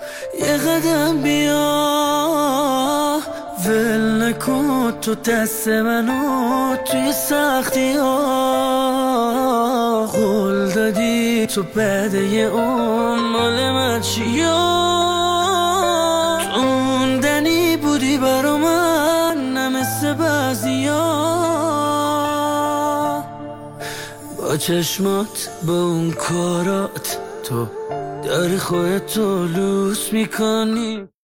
یه قدم بیا ول نکن تو دست منو توی سختی ها. قول دادی تو بعد یه اون مال من چیا؟ تو موندنی بودی برا من نه مثل بعضیا. با چشمات با اون کارات تو داری خودتو لوس میکنی.